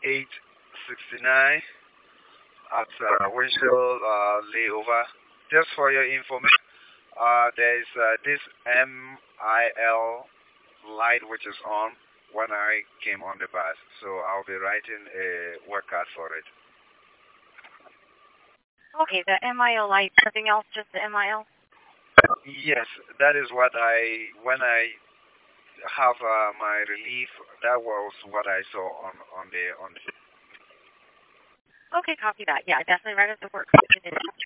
869 at Winchell layover. Just for your information, there is this MIL light which is on when I came on the bus. So I'll be writing a work card for it. Okay, the MIL light. Nothing else, just the MIL? Yes, that is what when I have my relief, that was what I saw on the. Okay, copy that. Yeah, definitely write up the work.